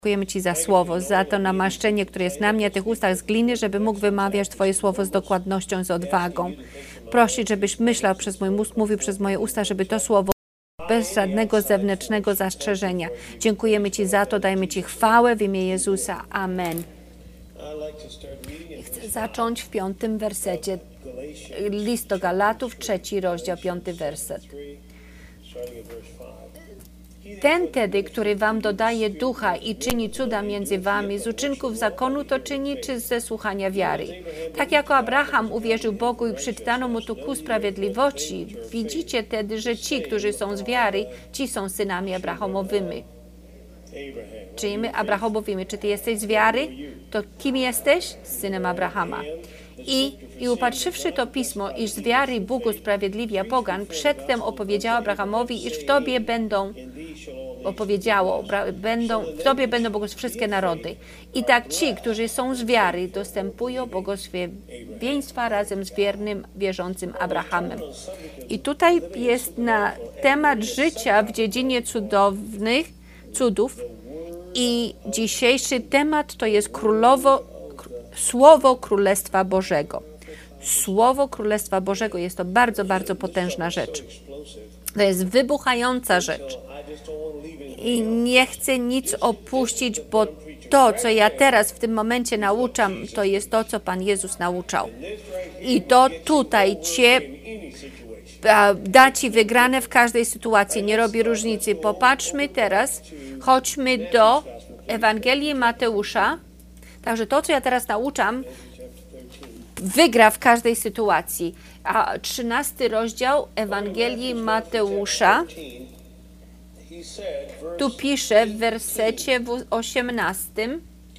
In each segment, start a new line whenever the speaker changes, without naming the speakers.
Dziękujemy Ci za słowo, za to namaszczenie, które jest na mnie, tych ustach z gliny, żeby mógł wymawiać Twoje słowo z dokładnością, z odwagą. Prosić, żebyś myślał przez mój mózg, mówił przez moje usta, żeby to słowo bez żadnego zewnętrznego zastrzeżenia. Dziękujemy Ci za to, dajemy Ci chwałę w imię Jezusa. Amen. Chcę zacząć w 5. wersecie. List do Galatów, 3 rozdział, 5 werset. Ten tedy, który wam dodaje ducha i czyni cuda między wami, z uczynków zakonu to czyni, czy ze słuchania wiary? Tak jako Abraham uwierzył Bogu i przeczytano mu tu ku sprawiedliwości, widzicie tedy, że ci, którzy są z wiary, ci są synami Abrahamowymi. Czyli my Abrahamowymi. Czy ty jesteś z wiary? To kim jesteś? Synem Abrahama. I upatrzywszy to pismo, iż z wiary Bóg usprawiedliwia pogan, przedtem opowiedział Abrahamowi, iż w Tobie będą błogosławione wszystkie narody. I tak ci, którzy są z wiary, dostępują błogosławieństwa razem z wiernym, wierzącym Abrahamem. I tutaj jest na temat życia w dziedzinie cudów i dzisiejszy temat to jest Słowo Królestwa Bożego. Słowo Królestwa Bożego jest to bardzo, bardzo potężna rzecz. To jest wybuchająca rzecz. I nie chcę nic opuścić, bo to, co ja teraz w tym momencie nauczam, to jest to, co Pan Jezus nauczał. I to tutaj da Ci wygrane w każdej sytuacji, nie robi różnicy. Popatrzmy teraz, chodźmy do Ewangelii Mateusza. Także to, co ja teraz nauczam, wygra w każdej sytuacji. A 13 rozdział Ewangelii Mateusza, tu pisze w wersecie 18: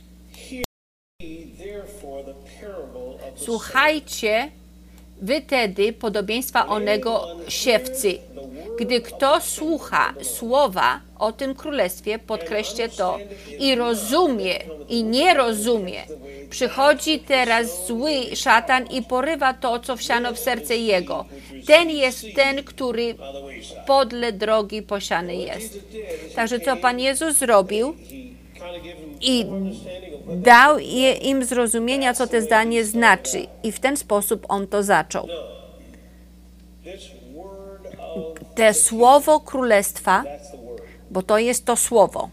Słuchajcie wy tedy podobieństwa onego siewcy. Gdy kto słucha słowa o tym królestwie, podkreślcie to, i rozumie, i nie rozumie, przychodzi teraz zły szatan i porywa to, co wsiano w serce jego. Ten jest ten, który podle drogi posiany jest. Także co Pan Jezus zrobił? I dał im zrozumienia, co to zdanie znaczy. I w ten sposób on to zaczął. Te słowo królestwa, bo to jest to słowo.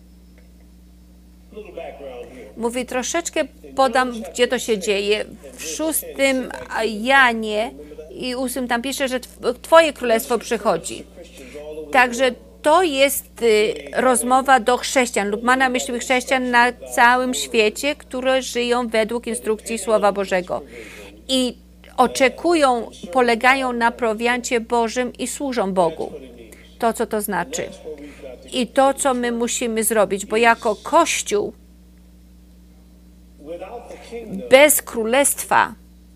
Mówi, troszeczkę podam, gdzie to się dzieje. W 6 Janie i 8 tam pisze, że Twoje królestwo przychodzi. Także to jest rozmowa do chrześcijan lub ma na myśli chrześcijan na całym świecie, które żyją według instrukcji Słowa Bożego. I oczekują, polegają na prowiancie Bożym i służą Bogu. To, co to znaczy. I to, co my musimy zrobić, bo jako Kościół bez królestwa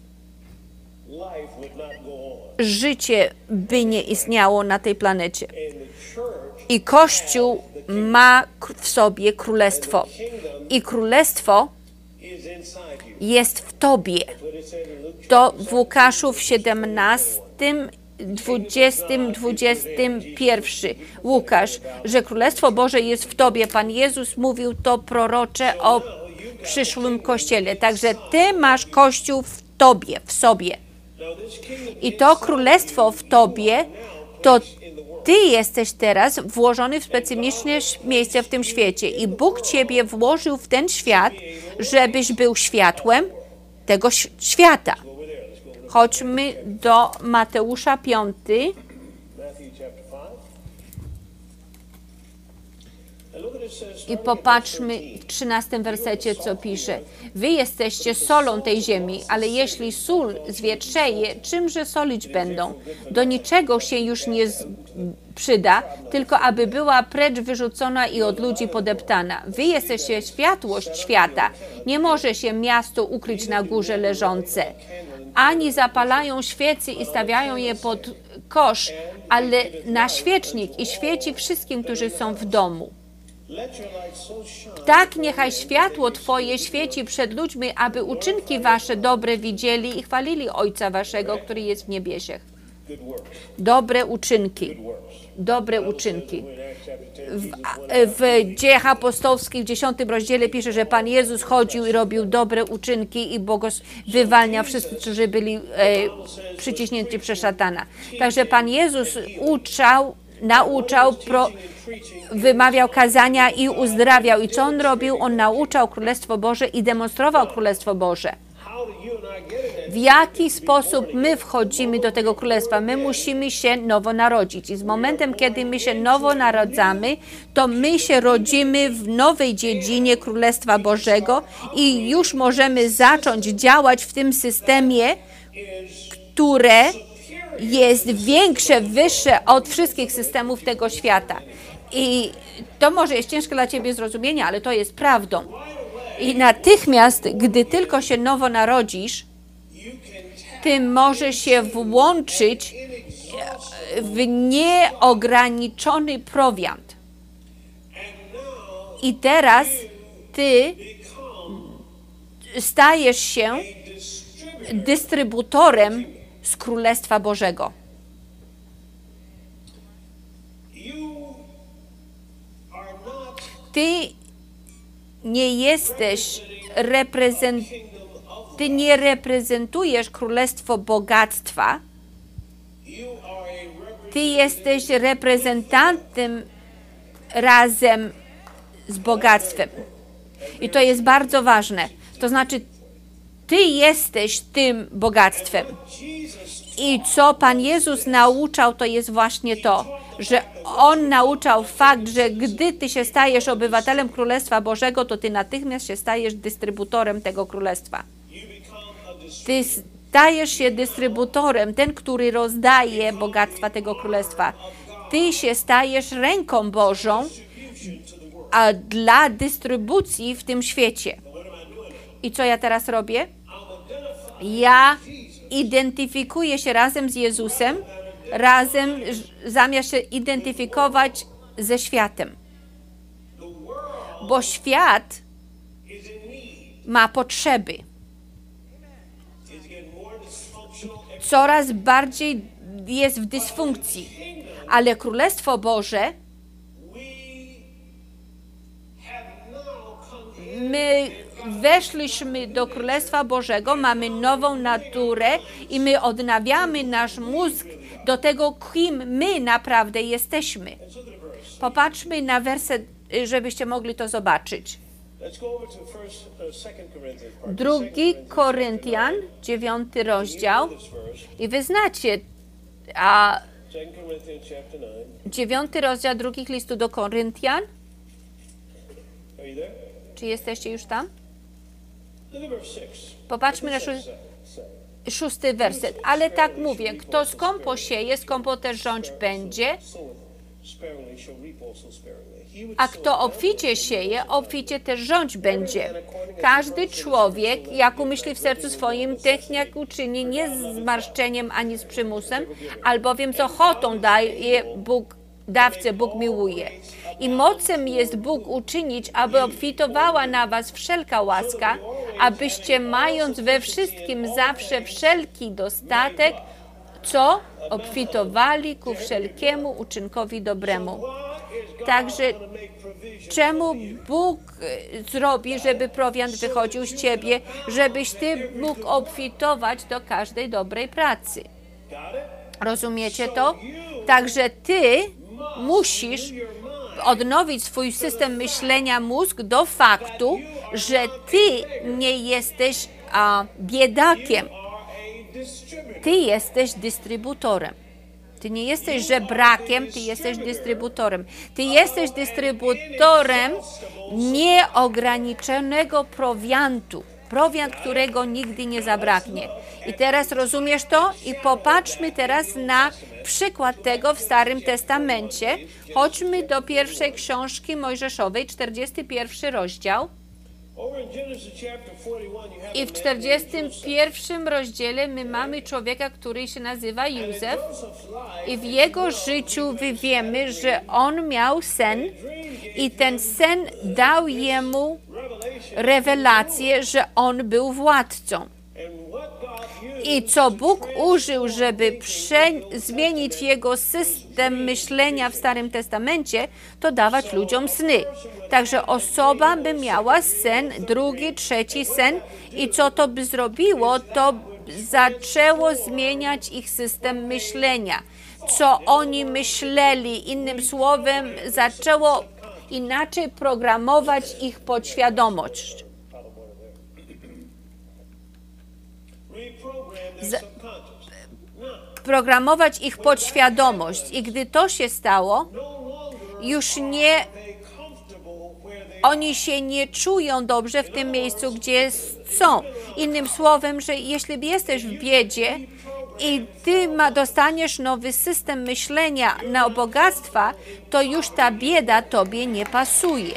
życie by nie istniało na tej planecie. I Kościół ma w sobie królestwo. I królestwo jest w Tobie. To w Łukaszu w 17, 20, 21. Łukasz, że Królestwo Boże jest w Tobie. Pan Jezus mówił to prorocze o przyszłym Kościele. Także Ty masz Kościół w Tobie, w sobie. I to Królestwo w Tobie, to Ty jesteś teraz włożony w specyficzne miejsce w tym świecie. I Bóg Ciebie włożył w ten świat, żebyś był światłem tego świata. Chodźmy do Mateusza 5. I popatrzmy w 13 wersecie, co pisze. Wy jesteście solą tej ziemi, ale jeśli sól zwietrzeje, czymże solić będą? Do niczego się już nie przyda, tylko aby była precz wyrzucona i od ludzi podeptana. Wy jesteście światłość świata. Nie może się miasto ukryć na górze leżące. Ani zapalają świecy i stawiają je pod kosz, ale na świecznik i świeci wszystkim, którzy są w domu. Tak niechaj światło Twoje świeci przed ludźmi, aby uczynki Wasze dobre widzieli i chwalili Ojca Waszego, który jest w niebiesiach. Dobre uczynki. Dobre uczynki. W Dziejach Apostolskich w 10 rozdziale pisze, że Pan Jezus chodził i robił dobre uczynki i wywalnia wszystkich, którzy byli przyciśnięci przez szatana. Także Pan Jezus nauczał, wymawiał kazania i uzdrawiał. I co On robił? On nauczał Królestwo Boże i demonstrował Królestwo Boże. W jaki sposób my wchodzimy do tego królestwa? My musimy się nowo narodzić. I z momentem, kiedy my się nowo narodzamy, to my się rodzimy w nowej dziedzinie Królestwa Bożego i już możemy zacząć działać w tym systemie, które jest większe, wyższe od wszystkich systemów tego świata. I to może jest ciężkie dla Ciebie zrozumienia, ale to jest prawdą. I natychmiast, gdy tylko się nowo narodzisz, Ty możesz się włączyć w nieograniczony prowiant. I teraz Ty stajesz się dystrybutorem z Królestwa Bożego. Ty nie reprezentujesz królestwo bogactwa. Ty jesteś reprezentantem razem z bogactwem. I to jest bardzo ważne. To znaczy, Ty jesteś tym bogactwem. I co Pan Jezus nauczał, to jest właśnie to, że On nauczał fakt, że gdy Ty się stajesz obywatelem Królestwa Bożego, to Ty natychmiast się stajesz dystrybutorem tego Królestwa. Ty stajesz się dystrybutorem, ten, który rozdaje bogactwa tego Królestwa. Ty się stajesz ręką Bożą dla dystrybucji w tym świecie. I co ja teraz robię? Ja identyfikuję się razem z Jezusem, zamiast się identyfikować ze światem. Bo świat ma potrzeby. Coraz bardziej jest w dysfunkcji. Ale Królestwo Boże, my weszliśmy do Królestwa Bożego, mamy nową naturę i my odnawiamy nasz mózg do tego, kim my naprawdę jesteśmy. Popatrzmy na werset, żebyście mogli to zobaczyć. 2 Koryntian, 9 rozdział. I wy znacie 9 rozdział 2 listu do Koryntian. Czy jesteście już tam? Popatrzmy na 6 werset. Ale tak mówię, kto skąpo sieje, skąpo też rządź będzie, a kto obficie sieje, obficie też rządź będzie. Każdy człowiek, jak umyśli w sercu swoim, tych jak uczyni, nie z zmarszczeniem ani z przymusem, albowiem z ochotą daje Bóg, dawcę Bóg miłuje. I mocem jest Bóg uczynić, aby obfitowała na was wszelka łaska, abyście mając we wszystkim zawsze wszelki dostatek, co obfitowali ku wszelkiemu uczynkowi dobremu. Także czemu Bóg zrobi, żeby prowiant wychodził z ciebie, żebyś ty mógł obfitować do każdej dobrej pracy? Rozumiecie to? Także ty musisz odnowić swój system myślenia, mózg do faktu, że ty nie jesteś biedakiem. Ty jesteś dystrybutorem. Ty nie jesteś żebrakiem, ty jesteś dystrybutorem. Ty jesteś dystrybutorem nieograniczonego prowiantu. Prowiant, którego nigdy nie zabraknie. I teraz rozumiesz to? I popatrzmy teraz na przykład tego w Starym Testamencie. Chodźmy do pierwszej książki Mojżeszowej, 41 rozdział. I w 41 rozdziale my mamy człowieka, który się nazywa Józef. I w jego życiu wiemy, że on miał sen i ten sen dał jemu rewelację, że on był władcą. I co Bóg użył, żeby zmienić jego system myślenia w Starym Testamencie, to dawać ludziom sny. Także osoba by miała sen, drugi, trzeci sen i co to by zrobiło, to zaczęło zmieniać ich system myślenia. Co oni myśleli, innym słowem, zaczęło inaczej programować ich podświadomość. Programować ich podświadomość. I gdy to się stało, już oni się nie czują dobrze w tym miejscu, gdzie są. Innym słowem, że jeśli jesteś w biedzie i ty dostaniesz nowy system myślenia na bogactwa, to już ta bieda tobie nie pasuje.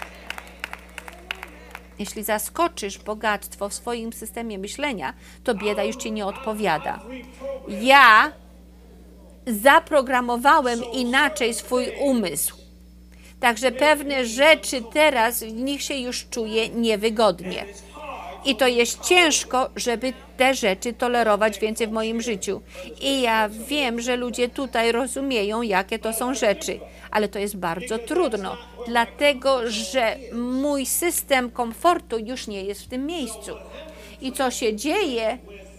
Jeśli zaskoczysz bogactwo w swoim systemie myślenia, to bieda już ci nie odpowiada. Ja zaprogramowałem inaczej swój umysł. Także pewne rzeczy teraz w nich się już czuję niewygodnie. I to jest ciężko, żeby te rzeczy tolerować więcej w moim życiu. I ja wiem, że ludzie tutaj rozumieją, jakie to są rzeczy, ale to jest bardzo trudno, dlatego że mój system komfortu już nie jest w tym miejscu. I co się dzieje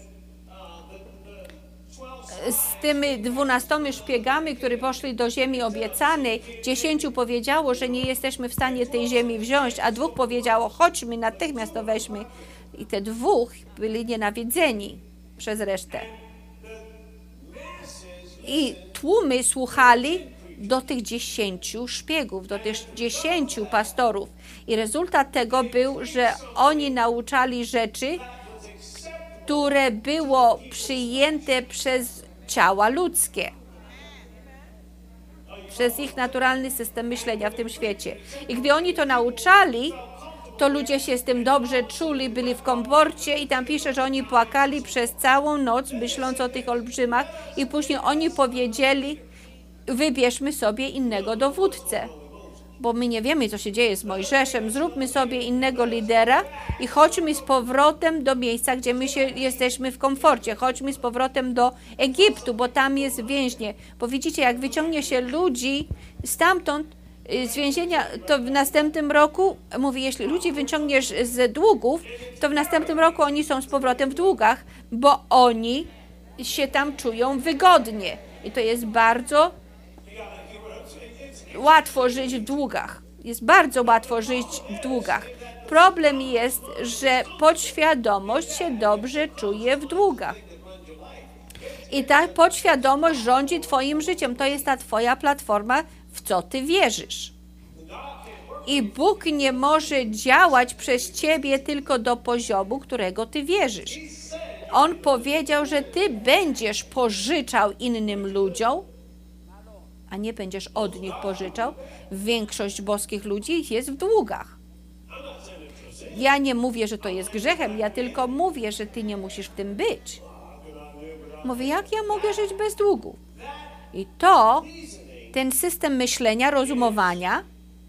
z tymi 12 szpiegami, którzy poszli do ziemi obiecanej, 10 powiedziało, że nie jesteśmy w stanie tej ziemi wziąć, a 2 powiedziało, chodźmy, natychmiast to weźmy. I te 2 byli nienawidzeni przez resztę. I tłumy słuchali do tych 10 szpiegów, do tych 10 pastorów. I rezultat tego był, że oni nauczali rzeczy, które było przyjęte przez ciała ludzkie, przez ich naturalny system myślenia w tym świecie. I gdy oni to nauczali, to ludzie się z tym dobrze czuli, byli w komforcie i tam pisze, że oni płakali przez całą noc, myśląc o tych olbrzymach i później oni powiedzieli, wybierzmy sobie innego dowódcę, bo my nie wiemy, co się dzieje z Mojżeszem, zróbmy sobie innego lidera i chodźmy z powrotem do miejsca, gdzie my jesteśmy w komforcie, chodźmy z powrotem do Egiptu, bo tam jest więźnie, bo widzicie, jak wyciągnie się ludzi stamtąd, z więzienia, to w następnym roku, mówi, jeśli ludzi wyciągniesz z długów, to w następnym roku oni są z powrotem w długach, bo oni się tam czują wygodnie. I to jest bardzo łatwo żyć w długach. Jest bardzo łatwo żyć w długach. Problem jest, że podświadomość się dobrze czuje w długach. I ta podświadomość rządzi twoim życiem. To jest ta twoja platforma, w co ty wierzysz. I Bóg nie może działać przez ciebie tylko do poziomu, którego ty wierzysz. On powiedział, że ty będziesz pożyczał innym ludziom, a nie będziesz od nich pożyczał. Większość boskich ludzi jest w długach. Ja nie mówię, że to jest grzechem, ja tylko mówię, że ty nie musisz w tym być. Mówię, jak ja mogę żyć bez długów? I ten system myślenia, rozumowania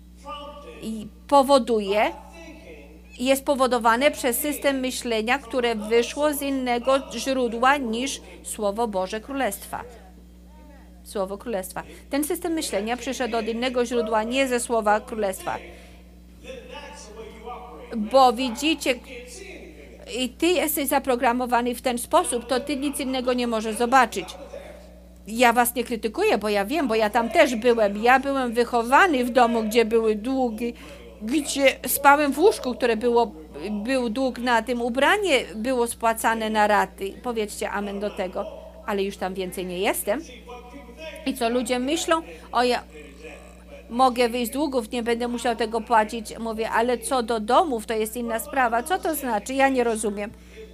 jest powodowane przez system myślenia, które wyszło z innego źródła niż Słowo Boże Królestwa. Słowo Królestwa. Ten system myślenia przyszedł od innego źródła, nie ze Słowa Królestwa. Bo widzicie, i ty jesteś zaprogramowany w ten sposób, to ty nic innego nie możesz zobaczyć. Ja was nie krytykuję, bo ja wiem, bo ja tam też byłem. Ja byłem wychowany w domu, gdzie były długi, gdzie spałem w łóżku, które był dług na tym. Ubranie było spłacane na raty. Powiedzcie amen do tego. Ale już tam więcej nie jestem. I co ludzie myślą? O, ja mogę wyjść z długów, nie będę musiał tego płacić. Mówię, ale co do domów, to jest inna sprawa. Co to znaczy? Ja nie rozumiem.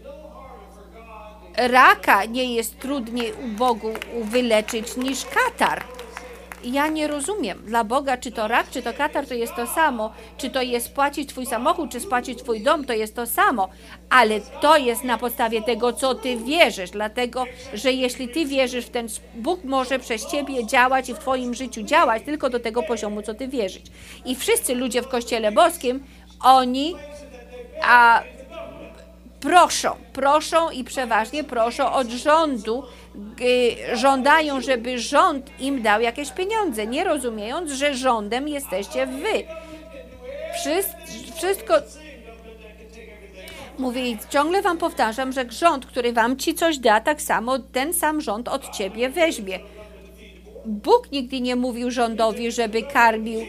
Raka nie jest trudniej u Bogu wyleczyć niż katar. Ja nie rozumiem. Dla Boga, czy to rak, czy to katar, to jest to samo. Czy to jest spłacić twój samochód, czy spłacić twój dom, to jest to samo. Ale to jest na podstawie tego, co ty wierzysz. Dlatego, że jeśli ty wierzysz w ten, Bóg może przez ciebie działać i w twoim życiu działać tylko do tego poziomu, co ty wierzysz. I wszyscy ludzie w Kościele Boskim, oni proszą i przeważnie proszą od rządu, żądają, żeby rząd im dał jakieś pieniądze, nie rozumiejąc, że rządem jesteście wy. Wszystko... Mówię i ciągle wam powtarzam, że rząd, który wam ci coś da, tak samo ten sam rząd od ciebie weźmie. Bóg nigdy nie mówił rządowi, żeby karmił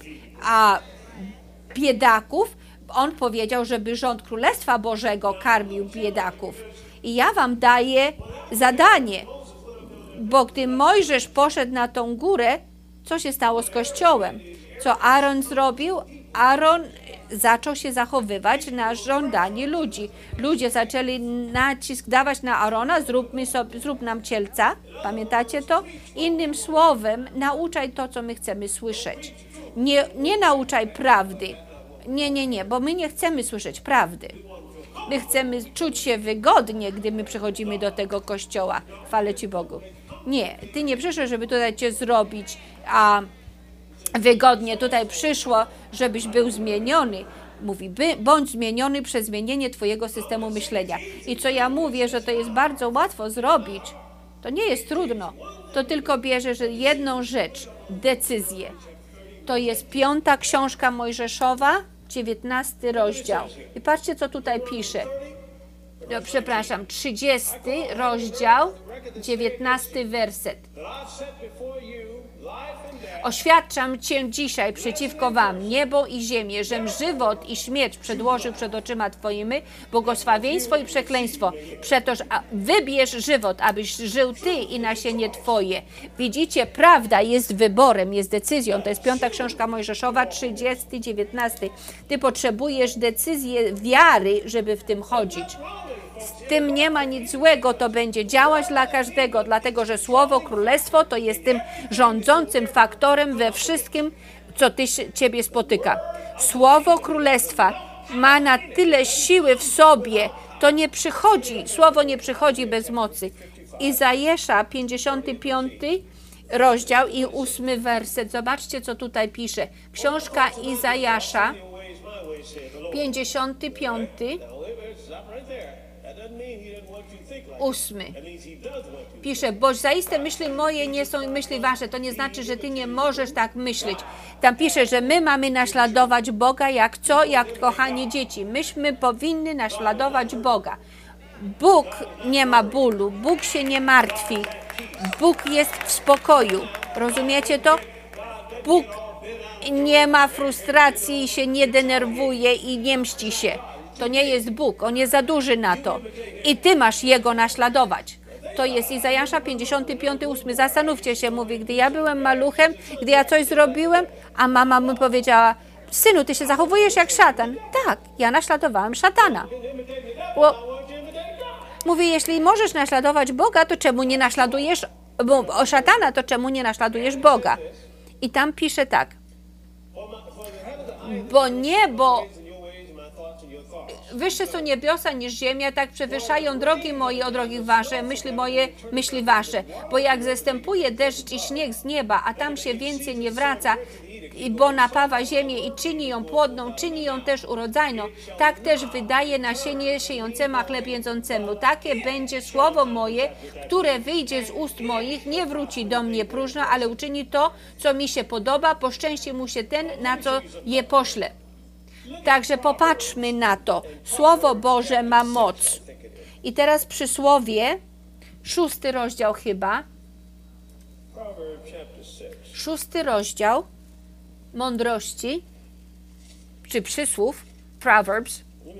biedaków. On powiedział, żeby rząd Królestwa Bożego karmił biedaków. I ja wam daję zadanie, bo gdy Mojżesz poszedł na tą górę, co się stało z Kościołem? Co Aaron zrobił? Aaron zaczął się zachowywać na żądanie ludzi. Ludzie zaczęli nacisk dawać na Aarona, zrób nam cielca. Pamiętacie to? Innym słowem, nauczaj to, co my chcemy słyszeć. Nie nauczaj prawdy. Nie, bo my nie chcemy słyszeć prawdy. My chcemy czuć się wygodnie, gdy my przychodzimy do tego kościoła. Chwalę Ci Bogu. Nie, Ty nie przyszłeś, żeby tutaj Cię zrobić, wygodnie. Tutaj przyszło, żebyś był zmieniony. Mówi, bądź zmieniony przez zmienienie Twojego systemu myślenia. I co ja mówię, że to jest bardzo łatwo zrobić, to nie jest trudno. To tylko bierzesz jedną rzecz, decyzję. To jest 5. książka Mojżeszowa, 19 rozdział. I patrzcie, co tutaj pisze. No, przepraszam, 30 rozdział, 19 werset. Oświadczam Cię dzisiaj przeciwko Wam, niebo i ziemię, żem żywot i śmierć przedłożył przed oczyma Twoimi, błogosławieństwo i przekleństwo. Przetoż wybierz żywot, abyś żył Ty i nasienie Twoje. Widzicie, prawda jest wyborem, jest decyzją. To jest 5. książka Mojżeszowa, 30, 19. Ty potrzebujesz decyzję wiary, żeby w tym chodzić. Z tym nie ma nic złego, to będzie działać dla każdego, dlatego że Słowo Królestwo to jest tym rządzącym faktorem we wszystkim, co Ciebie spotyka. Słowo Królestwa ma na tyle siły w sobie, to nie przychodzi, Słowo nie przychodzi bez mocy. Izajasza, 55 rozdział i 8 werset. Zobaczcie, co tutaj pisze. Książka Izajasza, 55, 8. Pisze, boś zaiste myśli moje nie są myśli wasze. To nie znaczy, że ty nie możesz tak myśleć. Tam pisze, że my mamy naśladować Boga jak co? Jak kochani dzieci. Myśmy powinny naśladować Boga. Bóg nie ma bólu. Bóg się nie martwi. Bóg jest w spokoju. Rozumiecie to? Bóg nie ma frustracji, się nie denerwuje i nie mści się. To nie jest Bóg, On jest za duży na to. I ty masz Jego naśladować. To jest Izajasza 55, 8. Zastanówcie się, mówi, gdy ja byłem maluchem, gdy ja coś zrobiłem, a mama mi powiedziała, synu, ty się zachowujesz jak szatan. Tak, ja naśladowałem szatana. Mówi, jeśli możesz naśladować Boga, to czemu nie naśladujesz szatana, to czemu nie naśladujesz Boga? I tam pisze tak. Bo niebo wyższe są niebiosa niż ziemia, tak przewyższają drogi moje o drogi wasze, myśli moje, myśli wasze. Bo jak zestępuje deszcz i śnieg z nieba, a tam się więcej nie wraca, bo napawa ziemię i czyni ją płodną, czyni ją też urodzajną, tak też wydaje nasienie siejącemu, a chleb jedzącemu. Takie będzie słowo moje, które wyjdzie z ust moich, nie wróci do mnie próżno, ale uczyni to, co mi się podoba, poszczęści mu się ten, na co je pośle. Także popatrzmy na to. Słowo Boże ma moc. I teraz przysłowie, 6 rozdział chyba. 6 rozdział mądrości, czy przysłów, Proverbs.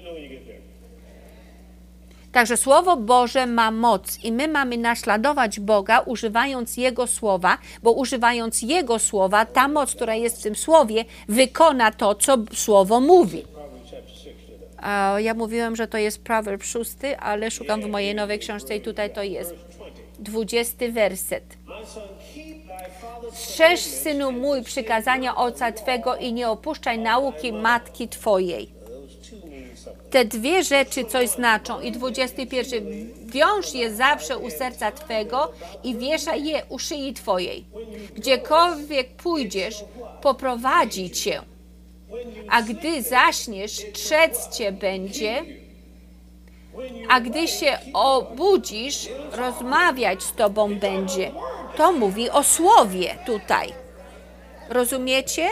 Także Słowo Boże ma moc i my mamy naśladować Boga, używając Jego Słowa, bo używając Jego Słowa, ta moc, która jest w tym Słowie, wykona to, co Słowo mówi. Ja mówiłem, że to jest Proverb 6, ale szukam w mojej nowej książce i tutaj to jest. 20 werset. Strzeż, synu mój, przykazania ojca Twego i nie opuszczaj nauki matki Twojej. Te dwie rzeczy coś znaczą. I 21. Wiąż je zawsze u serca Twego i wieszaj je u szyi Twojej. Gdziekolwiek pójdziesz, poprowadzi Cię. A gdy zaśniesz, trzec Cię będzie, A gdy się obudzisz, rozmawiać z tobą będzie. To mówi o słowie tutaj. Rozumiecie?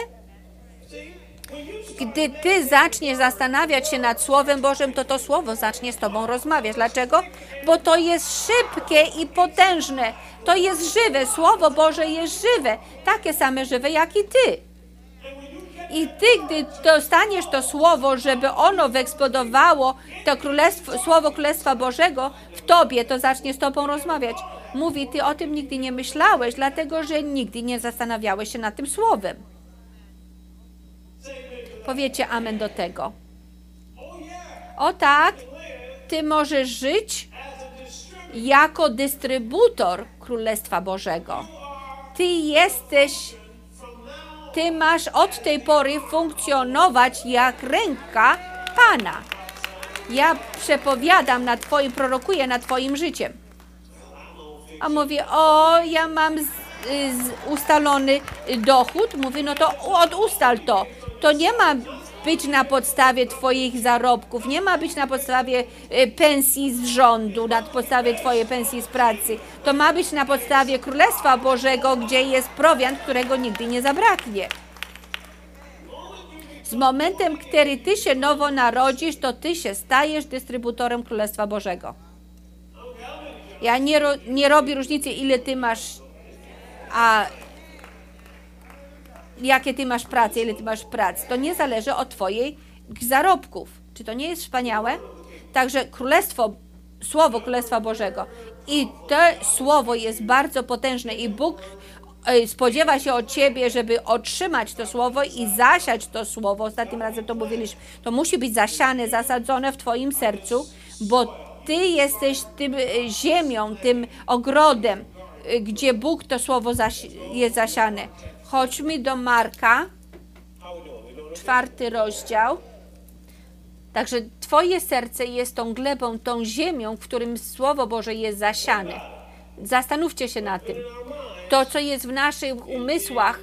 Gdy ty zaczniesz zastanawiać się nad Słowem Bożym, to Słowo zacznie z tobą rozmawiać. Dlaczego? Bo to jest szybkie i potężne. To jest żywe. Słowo Boże jest żywe. Takie same żywe jak i ty. I ty, gdy dostaniesz to Słowo, żeby ono wyeksplodowało to Słowo Królestwa Bożego w tobie, to zacznie z tobą rozmawiać. Mówi, ty o tym nigdy nie myślałeś, dlatego że nigdy nie zastanawiałeś się nad tym Słowem. Powiecie amen do tego. O tak, ty możesz żyć jako dystrybutor Królestwa Bożego. Ty masz od tej pory funkcjonować jak ręka Pana. Ja przepowiadam prorokuję nad twoim życiem. A mówię, ja mam ustalony dochód. Mówię, no to ustal to. To nie ma być na podstawie twoich zarobków, nie ma być na podstawie pensji z rządu, na podstawie twojej pensji z pracy. To ma być na podstawie Królestwa Bożego, gdzie jest prowiant, którego nigdy nie zabraknie. Z momentem, kiedy ty się nowo narodzisz, to ty się stajesz dystrybutorem Królestwa Bożego. Ja nie robię różnicy, ile ty masz, jakie ty masz prace, ile ty masz prac. To nie zależy od twoich zarobków. Czy to nie jest wspaniałe? Także Słowo Królestwa Bożego. I to Słowo jest bardzo potężne i Bóg spodziewa się od ciebie, żeby otrzymać to Słowo i zasiać to Słowo. Ostatnim razem to mówiliśmy. To musi być zasiane, zasadzone w twoim sercu, bo ty jesteś tym ziemią, tym ogrodem, gdzie Bóg to Słowo jest zasiane. Chodźmy do Marka, 4 rozdział. Także twoje serce jest tą glebą, tą ziemią, w którym Słowo Boże jest zasiane. Zastanówcie się na tym. To, co jest w naszych umysłach,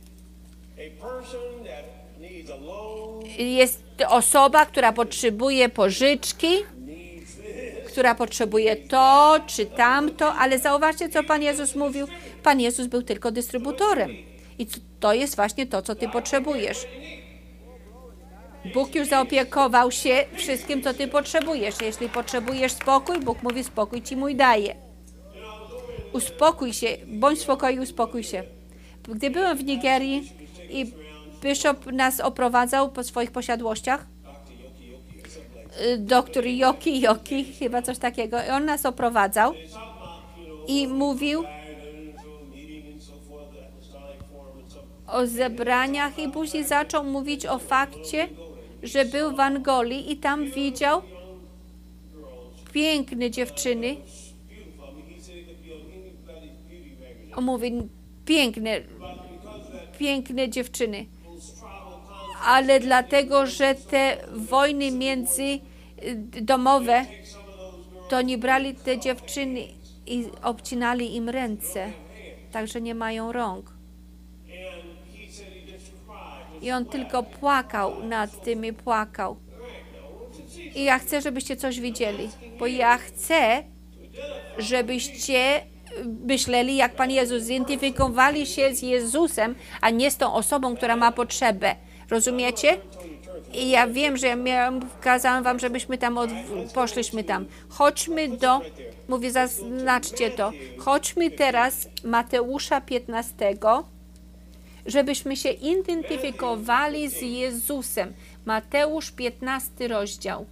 jest osoba, która potrzebuje pożyczki, która potrzebuje to czy tamto, ale zauważcie, co Pan Jezus mówił. Pan Jezus był tylko dystrybutorem. I to jest właśnie to, co ty potrzebujesz. Bóg już zaopiekował się wszystkim, co ty potrzebujesz. Jeśli potrzebujesz spokój, Bóg mówi, spokój ci mój daje. Uspokój się, bądź w spokoju, uspokój się. Gdy byłem w Nigerii i bishop nas oprowadzał po swoich posiadłościach, doktor Joki, chyba coś takiego, i on nas oprowadzał i mówił o zebraniach i później zaczął mówić o fakcie, że był w Angolii i tam widział piękne dziewczyny. On mówi, piękne dziewczyny. Ale dlatego, że te wojny międzydomowe, to nie brali te dziewczyny i obcinali im ręce. Także nie mają rąk. I on tylko płakał nad tym i płakał. I ja chcę, żebyście coś widzieli, bo ja chcę, żebyście myśleli jak Pan Jezus, zidentyfikowali się z Jezusem, a nie z tą osobą, która ma potrzebę. Rozumiecie? I ja wiem, że kazałam wam, żebyśmy tam poszliśmy tam. Chodźmy mówię, zaznaczcie to. Chodźmy teraz Mateusza 15, żebyśmy się identyfikowali z Jezusem. Mateusz 15 rozdział.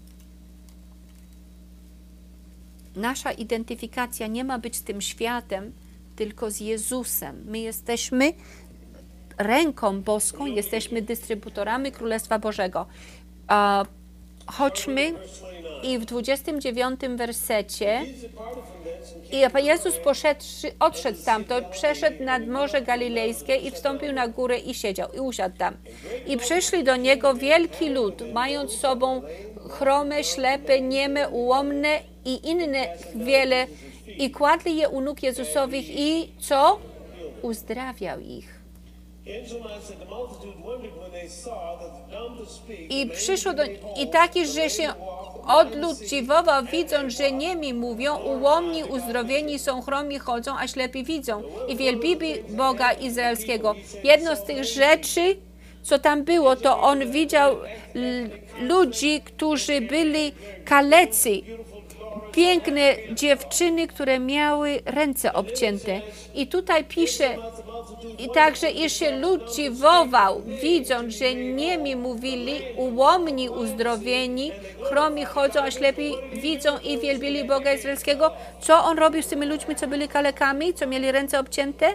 Nasza identyfikacja nie ma być z tym światem, tylko z Jezusem. My jesteśmy ręką boską, jesteśmy dystrybutorami Królestwa Bożego. Chodźmy i w 29 wersecie i Pan Jezus odszedł stamtąd, przeszedł nad Morze Galilejskie i wstąpił na górę i siedział i usiadł tam. I przyszli do Niego wielki lud, mając z sobą chrome, ślepe, nieme, ułomne i inne wiele i kładli je u nóg Jezusowych i co? Uzdrawiał ich. I przyszło i taki, że się Odlud dziwował, widząc, że niemi mówią, ułomni, uzdrowieni są, chromi chodzą, a ślepi widzą. I wielbili Boga Izraelskiego. Jedno z tych rzeczy, co tam było, to on widział ludzi, którzy byli kalecy. Piękne dziewczyny, które miały ręce obcięte. I tutaj pisze, i także iż się lud dziwował, widząc, że niemi mówili, ułomni uzdrowieni, chromi chodzą, a ślepi widzą i wielbili Boga Izraelskiego. Co on robił z tymi ludźmi, co byli kalekami, co mieli ręce obcięte?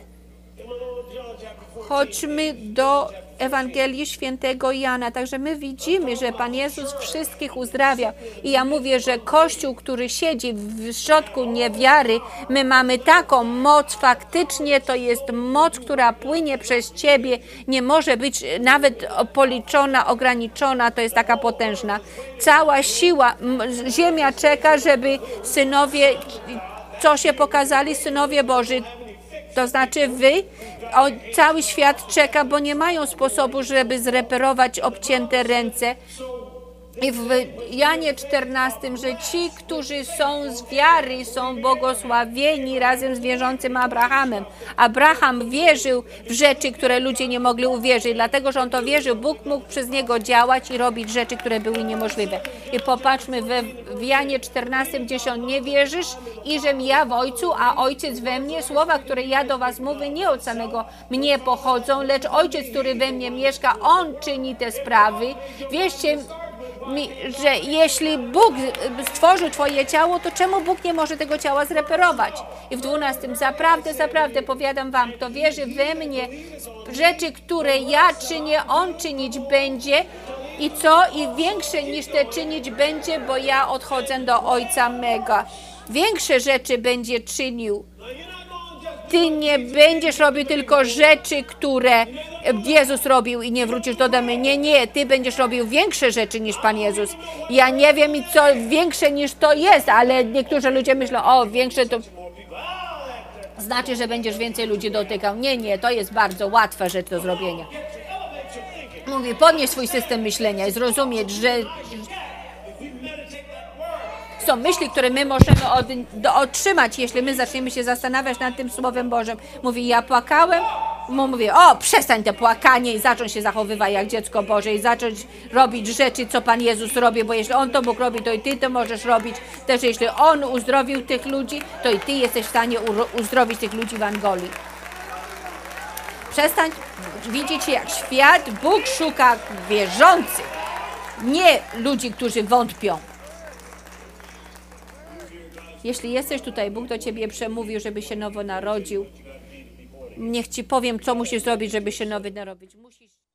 Chodźmy do Ewangelii Świętego Jana. Także my widzimy, że Pan Jezus wszystkich uzdrawia. I ja mówię, że Kościół, który siedzi w środku niewiary, my mamy taką moc, faktycznie to jest moc, która płynie przez Ciebie, nie może być nawet policzona, ograniczona, to jest taka potężna. Cała siła, ziemia czeka, żeby synowie, co się pokazali, synowie Boży, to znaczy wy, cały świat czeka, bo nie mają sposobu, żeby zreperować obcięte ręce. I w Janie 14, że ci, którzy są z wiary, są błogosławieni razem z wierzącym Abrahamem. Abraham wierzył w rzeczy, które ludzie nie mogli uwierzyć, dlatego, że on to wierzył. Bóg mógł przez niego działać i robić rzeczy, które były niemożliwe. I popatrzmy w Janie 14, 10. Nie wierzysz, iżem ja w Ojcu, a Ojciec we mnie. Słowa, które ja do was mówię, nie od samego mnie pochodzą, lecz Ojciec, który we mnie mieszka, On czyni te sprawy. Wierzcie że jeśli Bóg stworzył Twoje ciało, to czemu Bóg nie może tego ciała zreperować? I w 12. Zaprawdę powiadam wam, kto wierzy we mnie, rzeczy, które ja czynię, on czynić będzie. I co? I większe niż te czynić będzie, bo ja odchodzę do Ojca mego. Większe rzeczy będzie czynił. Ty nie będziesz robił tylko rzeczy, które Jezus robił i nie wrócisz do domu. Nie, ty będziesz robił większe rzeczy niż Pan Jezus. Ja nie wiem, co większe niż to jest, ale niektórzy ludzie myślą, o, większe to znaczy, że będziesz więcej ludzi dotykał. Nie, to jest bardzo łatwa rzecz do zrobienia. Mówię, podnieść swój system myślenia i zrozumieć, że są myśli, które my możemy otrzymać, jeśli my zaczniemy się zastanawiać nad tym Słowem Bożym. Mówi, ja płakałem, mówię, o, przestań te płakanie i zacząć się zachowywać jak dziecko Boże i zacząć robić rzeczy, co Pan Jezus robi, bo jeśli On to mógł robić, to i Ty to możesz robić. Też jeśli On uzdrowił tych ludzi, to i Ty jesteś w stanie uzdrowić tych ludzi w Angolii. Przestań widzieć, jak świat, Bóg szuka wierzących, nie ludzi, którzy wątpią. Jeśli jesteś tutaj, Bóg do Ciebie przemówił, żeby się nowo narodził. Niech Ci powiem, co musisz zrobić, żeby się nowy narodzić.